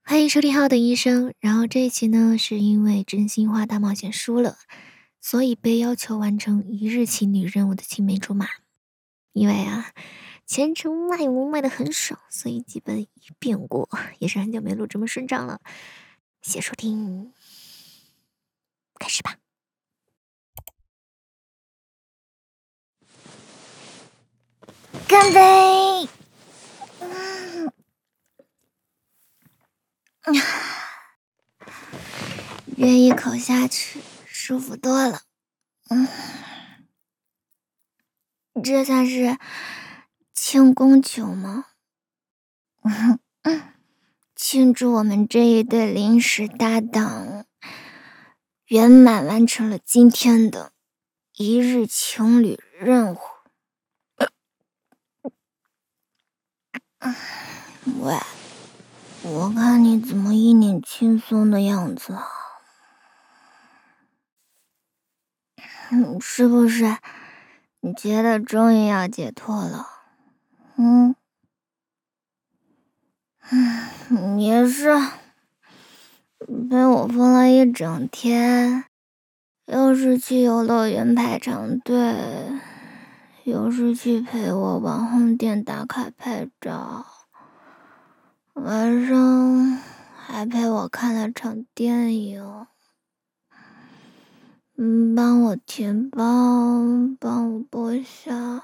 欢迎收听《浩的医生》。然后这一期呢，是因为真心话大冒险输了，所以被要求完成一日情侣任务的青梅竹马。因为前程卖萌卖的很爽，所以基本已变过，也是很久没录这么顺畅了。谢谢收听，开始吧。干杯！约一口下去，舒服多了。这算是庆功酒吗？庆祝我们这一对临时搭档圆满完成了今天的一日情侣任务。喂，我看你怎么一脸轻松的样子啊？是不是你觉得终于要解脱了？也是，被我疯了一整天，又是去游乐园排长队，又是去陪我网红店打卡拍照，晚上还陪我看了场电影，帮我填包，帮我剥虾，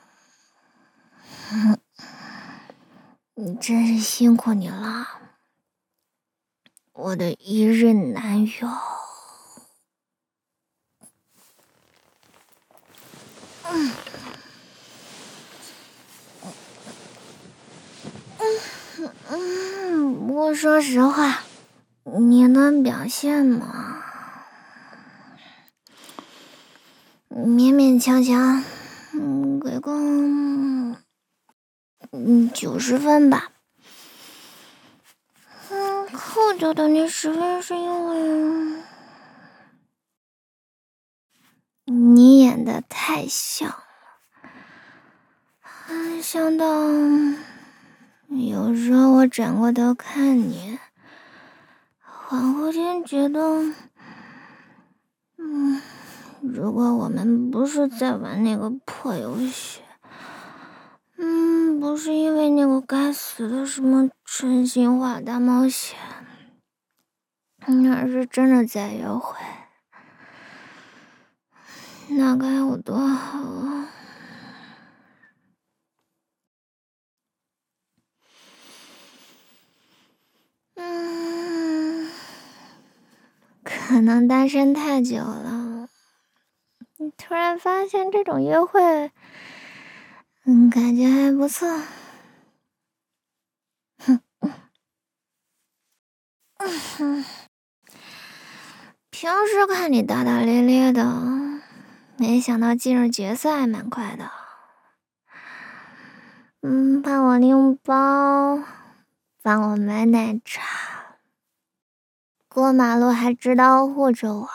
你真是辛苦你了，我的一任男友。不过说实话，你能表现吗？勉勉强强，给个90分吧。扣掉的那10分是因为你演的太像了，像到有时候我转过头看你，恍惚间觉得，如果我们不是在玩那个破游戏，不是因为那个该死的什么真心话大冒险，而是真的在约会，那该有多好啊！可能单身太久了，突然发现这种约会，感觉还不错。平时看你大大咧咧的，没想到进入角色还蛮快的。帮我拎包，帮我买奶茶，过马路还知道护着我。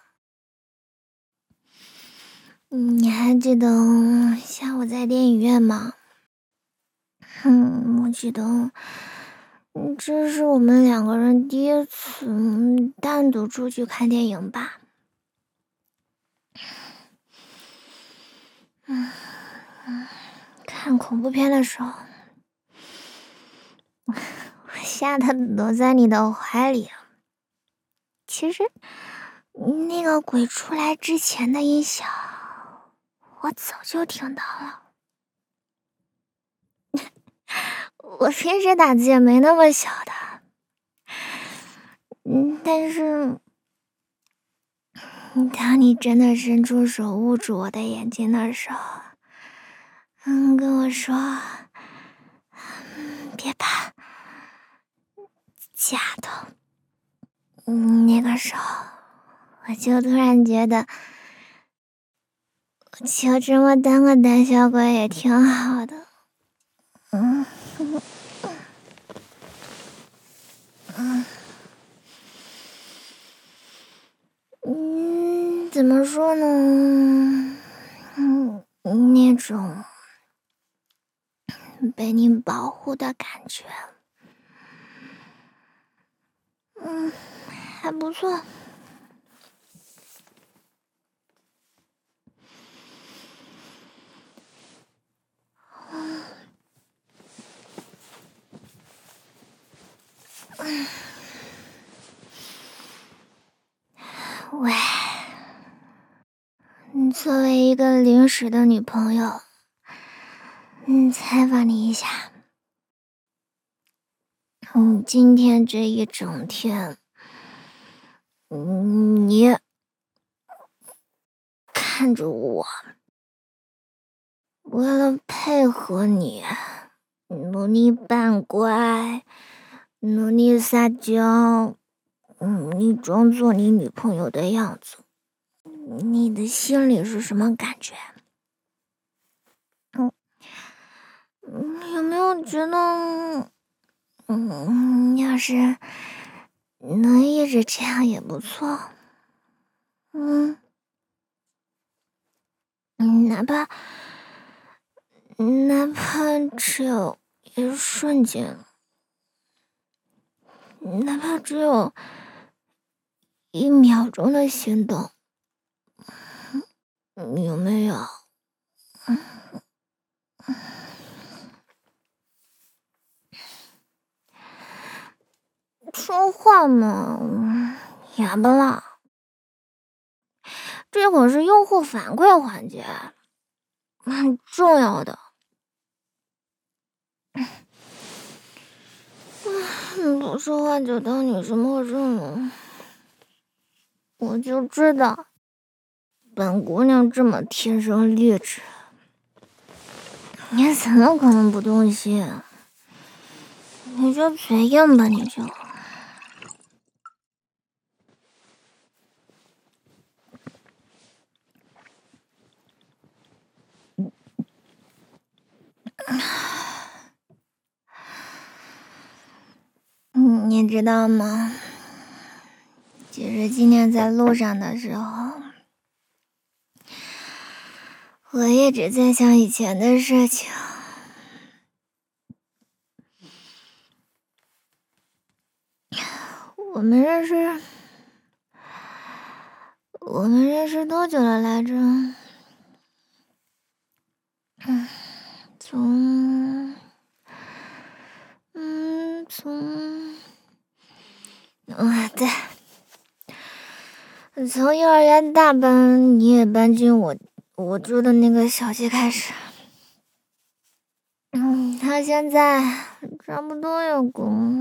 你还记得下午在电影院吗？我记得，这是我们2个人第一次单独出去看电影吧？看恐怖片的时候，我吓得躲在你的怀里。其实，那个鬼出来之前的音效，我早就听到了。我平时打字也没那么小的，但是当你真的伸出手捂住我的眼睛的时候，跟我说，别怕，假的。那个时候，我就突然觉得，我就这么当个胆小鬼也挺好的。怎么说呢？那种被你保护的感觉， 还不错。喂，你作为一个临时的女朋友，采访你一下，今天这一整天，你看着我，为了配合你，努力扮乖，努力撒娇，你装作你女朋友的样子，你的心里是什么感觉？有没有觉得，要是能一直这样也不错？哪怕只有一瞬间，哪怕只有1秒钟的心动，有没有？说话嘛，哑巴啦！这会儿是用户反馈环节，很重要的。不说话就当你是陌生人，我就知道本姑娘这么天生丽质，你怎么可能不动心？你就嘴硬吧，你就。你知道吗？其实今天在路上的时候，我一直在想以前的事情。我们认识多久了来着？对，从幼儿园大班你也搬进我住的那个小区开始。他现在差不多有个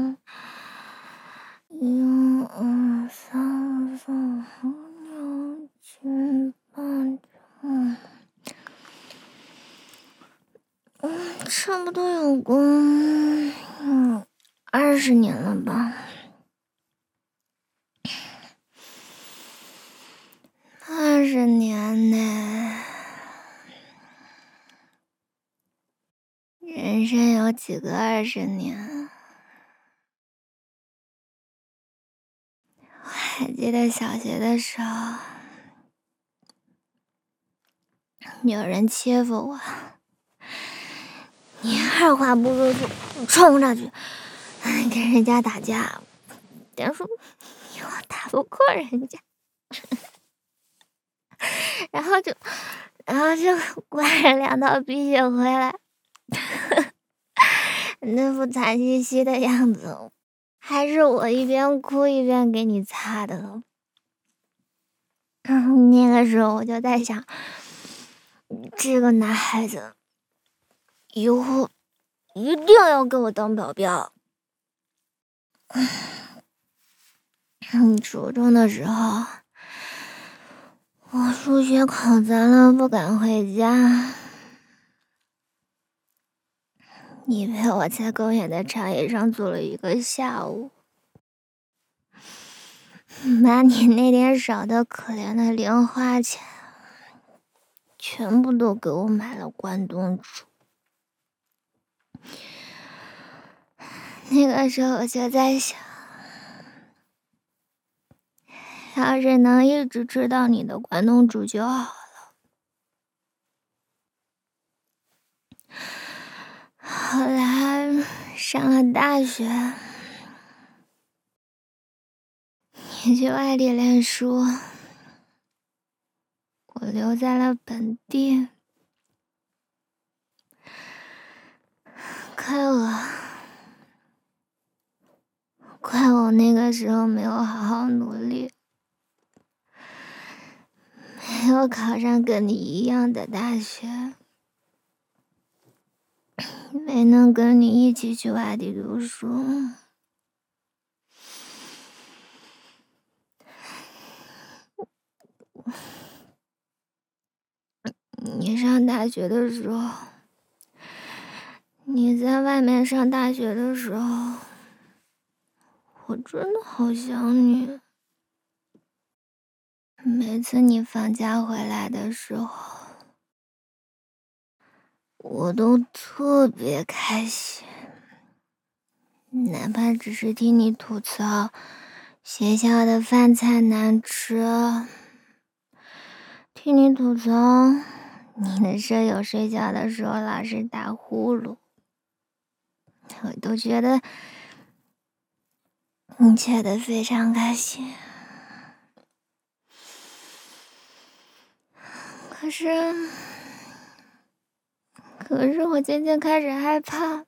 1、2、3、4、5、6、7、8、9，差不多有个20年了吧。20年呢，人生有几个20年？我还记得小学的时候，有人欺负我，你二话不说就冲上去跟人家打架，别说我打不过人家，然后就灌了2道鼻血回来，那副惨兮兮的样子，还是我一边哭一边给你擦的。那个时候我就在想，这个男孩子以后一定要给我当保镖。初中的时候，我数学考砸了，不敢回家。你陪我在公园的长椅上坐了1个下午，把你那点少得可怜的零花钱全部都给我买了关东煮。那个时候我就在想，要是能一直吃到你的关东煮就好了。后来上了大学， 你去外地练书，我留在了本地。怪我那个时候没有好好努力，没有考上跟你一样的大学，没能跟你一起去外地读书。你上大学的时候，你在外面上大学的时候，我真的好想你。每次你放假回来的时候，我都特别开心，哪怕只是听你吐槽学校的饭菜难吃，听你吐槽你的舍友睡觉的时候老是打呼噜，我都觉得你觉得非常开心。可是我渐渐开始害怕，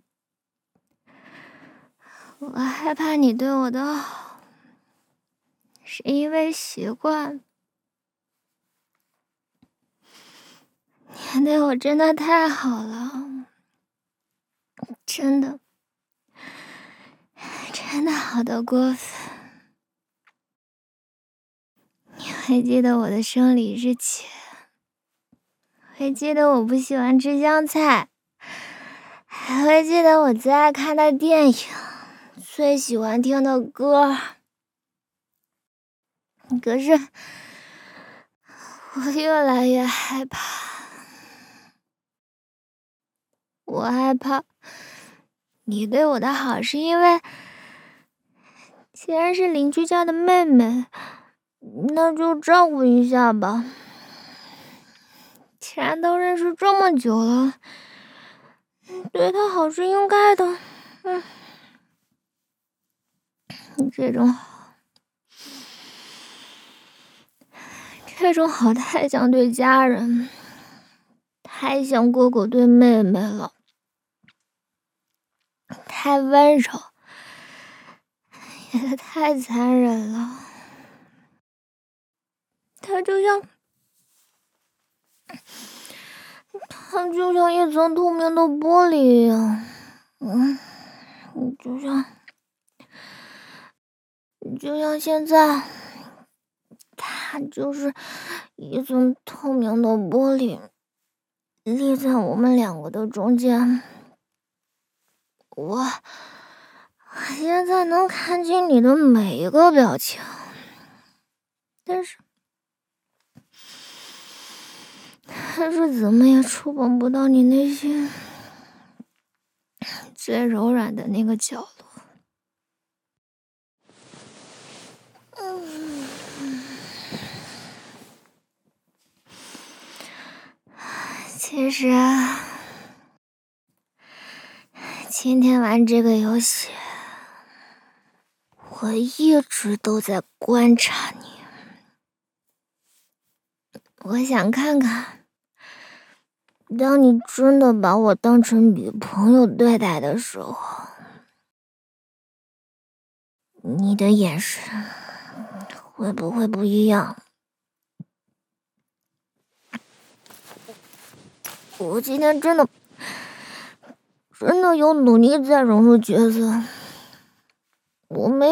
我害怕你对我的好是因为习惯。你对我真的太好了，真的好到过分。你会记得我的生理日期，会记得我不喜欢吃香菜，还会记得我最爱看的电影，最喜欢听的歌。可是我越来越害怕，我害怕你对我的好是因为既然是邻居家的妹妹，那就照顾一下吧。既然都认识这么久了，对她好是应该的。这种好太像对家人，太像哥哥对妹妹了，太温柔，也太残忍了。它就像一层透明的玻璃一样，就像现在，它就是一层透明的玻璃，立在我们两个的中间。我现在能看清你的每一个表情，但是怎么也触碰不到你内心最柔软的那个角落。其实今天玩这个游戏，我一直都在观察你。我想看看，当你真的把我当成女朋友对待的时候，你的眼神会不会不一样？我今天真的有努力在融入角色，我没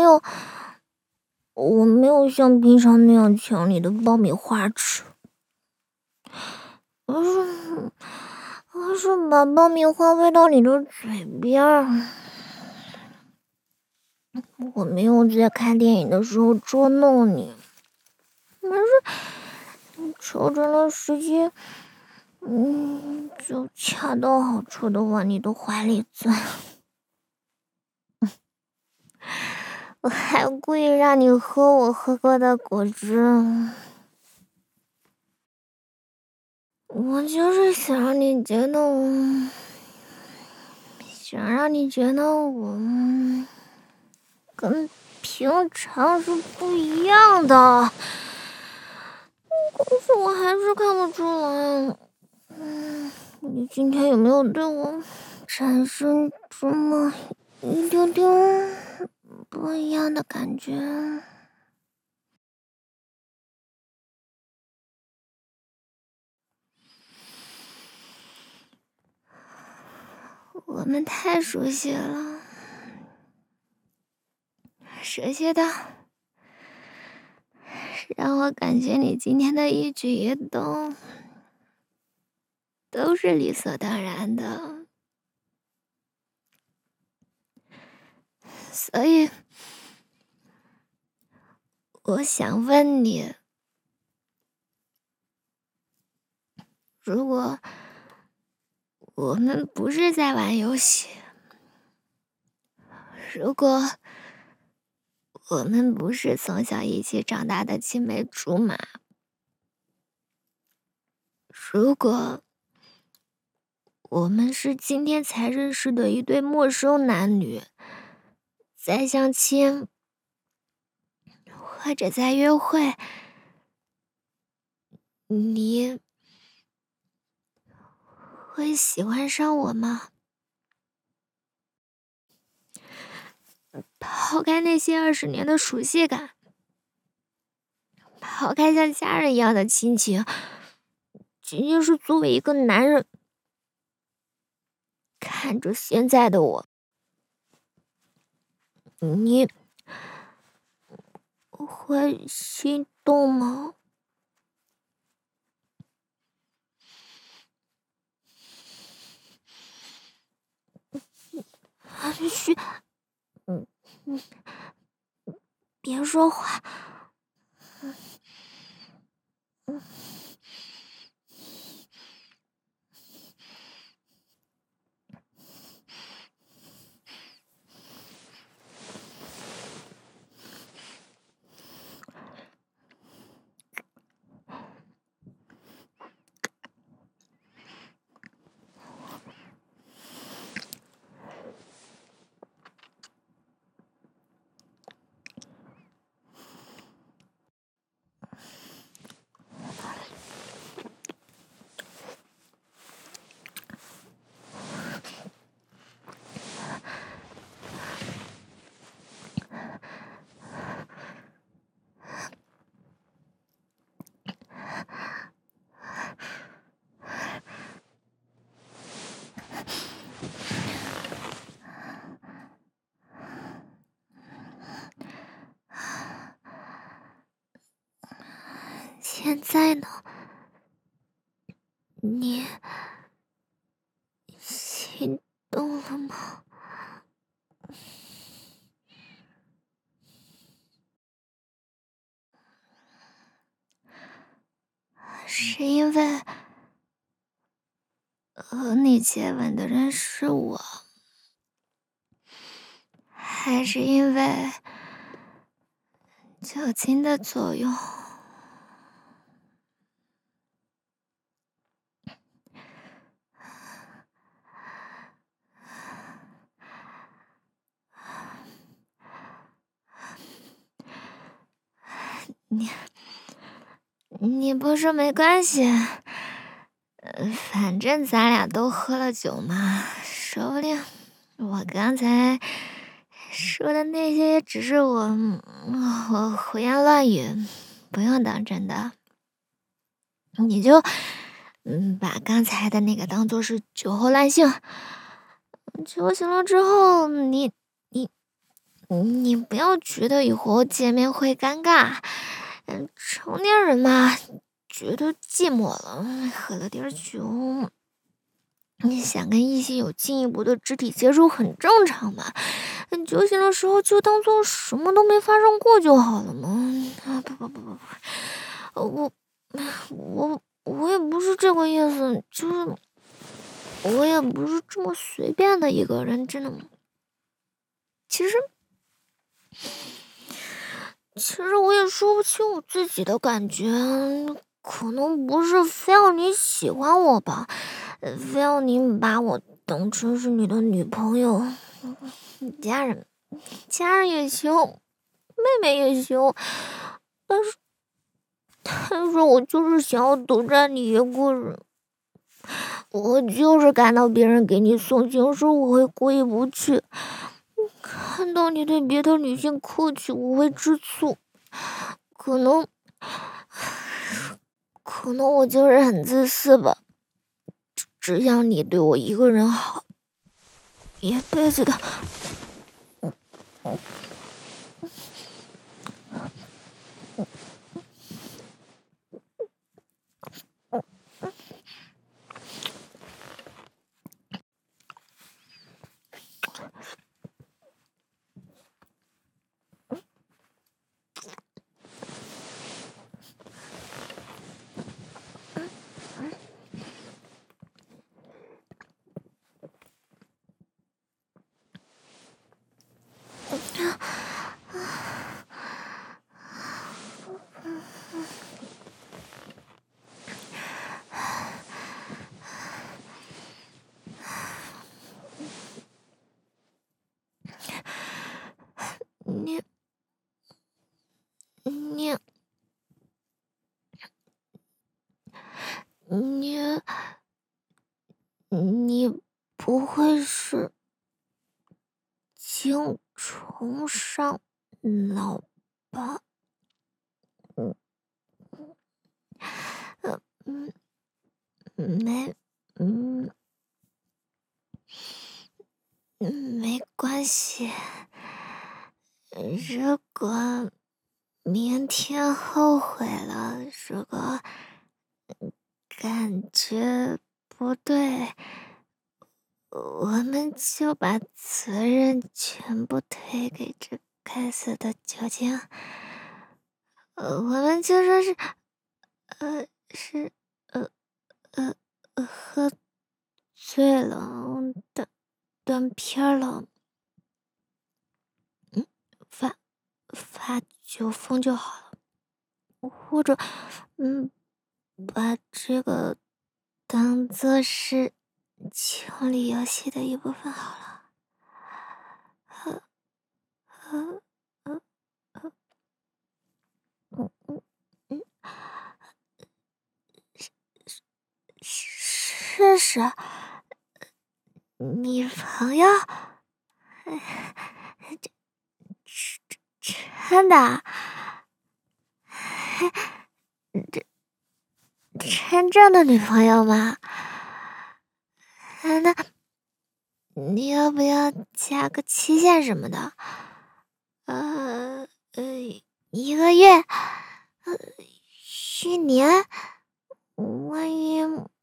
有像平常那样抢你的爆米花吃，而是把爆米花喂到你的嘴边儿。我没有在看电影的时候捉弄你，而是瞅准了时机，就恰到好处的往你的怀里钻。我还故意让你喝我喝过的果汁，我就是想让你觉得我跟平常是不一样的，可是我还是看不出来。你今天有没有对我产生这么一丢丢不一样的感觉？我们太熟悉了，熟悉的让我感觉你今天的一举一动都是理所当然的，所以我想问你，如果我们不是在玩游戏，如果我们不是从小一起长大的青梅竹马，如果我们是今天才认识的一对陌生男女，在相亲或者在约会，你会喜欢上我吗？抛开那些20年的熟悉感，抛开像家人一样的亲情，仅仅是作为一个男人，看着现在的我，你会心动吗？嘘，嗯嗯，别说话。现在呢？你心动了吗？是因为和你接吻的人是我，还是因为酒精的作用？你你不说没关系，反正咱俩都喝了酒嘛，说不定我刚才说的那些只是我胡言乱语，不用当真的。你就把刚才的那个当做是酒后乱性，酒醒了之后，你不要觉得以后见面会尴尬。成年人嘛，觉得寂寞了，喝了点酒，你想跟异性有进一步的肢体接触很正常嘛。酒醒的时候就当做什么都没发生过就好了嘛。不，我也不是这个意思，就是我也不是这么随便的一个人，真的。其实。其实我也说不清我自己的感觉，可能不是非要你喜欢我吧，非要你把我当成是你的女朋友，家人也行， 妹也行，但是我就是想要独占你一个人。我就是看到别人给你送情书，我会过意不去；看到你对别的女性客气，我会吃醋。可能我就是很自私吧，只想你对我一个人好，一辈子的。你你你你不会是精虫上脑吧？嗯没嗯没关系。如果明天后悔了，如果感觉不对，我们就把责任全部推给这该死的酒精。我们就说是，是，呃，喝醉了，断片了，发发酒疯就好了，或者，嗯，把这个当做是情侣游戏的一部分好了。呃呃呃嗯嗯嗯，试试。女朋友？真的？真正的女朋友吗？那你要不要加个期限什么的？呃呃，1个月，一年，万一，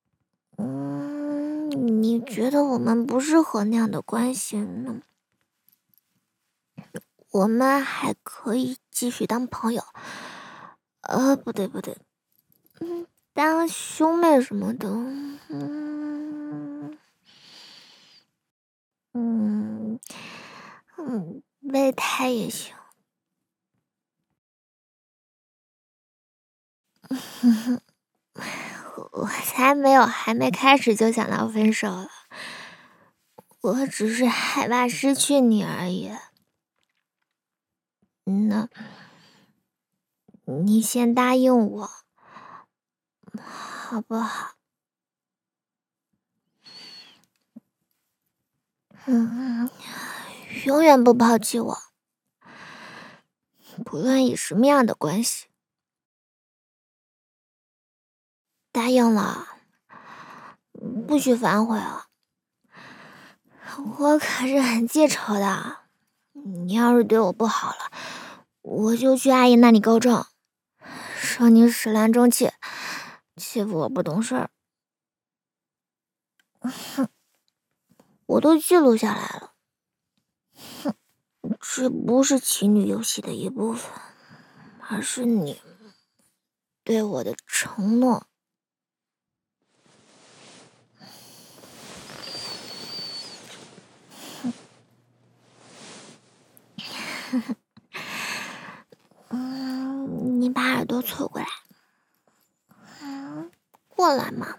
你觉得我们不适合那样的关系呢？我们还可以继续当朋友。不对不对，当兄妹什么的。嗯备胎也行。我还没开始就想到分手了，我只是害怕失去你而已。那，你先答应我，好不好？永远不抛弃我，不论以什么样的关系。答应了，不许反悔啊！我可是很记仇的，你要是对我不好了，我就去阿姨那里告状，说你始乱终弃，欺负我不懂事儿。我都记录下来了。这不是情侣游戏的一部分，而是你对我的承诺。你把耳朵凑过来。过来嘛，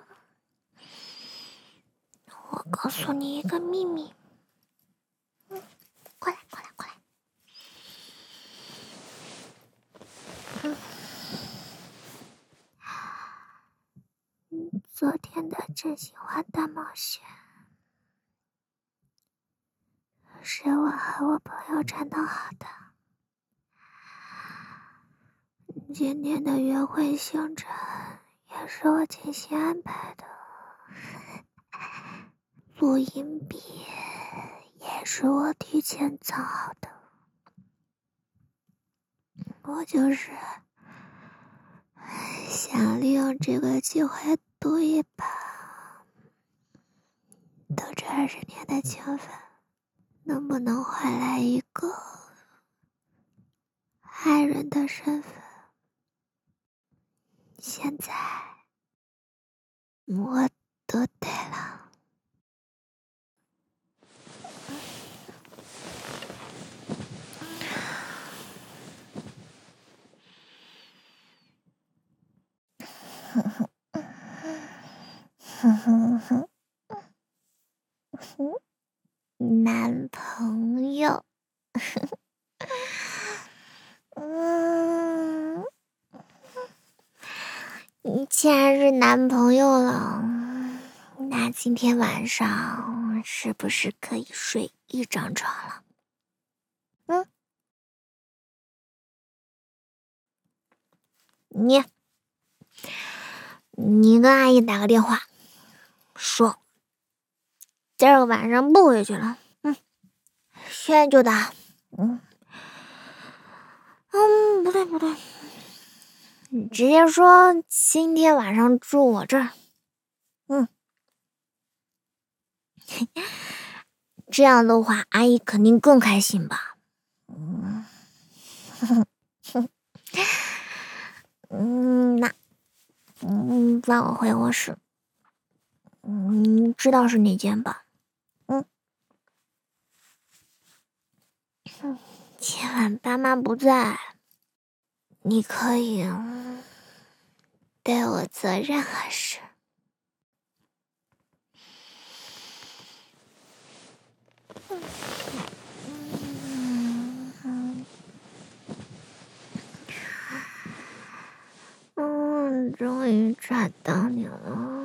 我告诉你一个秘密。过来。 昨天的真心话大冒险是我和我朋友串通好的。今天的约会行程也是我精心安排的，录音笔也是我提前藏好的。我就是想利用这个机会赌一把，赌这20年的情分能不能换来一个爱人的身份。现在我赌对了。男朋友，既然是男朋友了，那今天晚上是不是可以睡一张床了？你跟阿姨打个电话，说今儿个晚上不回去了。现在就打。不对，你直接说今天晚上住我这儿。这样的话，阿姨肯定更开心吧。帮我回卧室。你知道是哪间吧？今晚爸妈不在，你可以对我做任何事。终于抓到你了。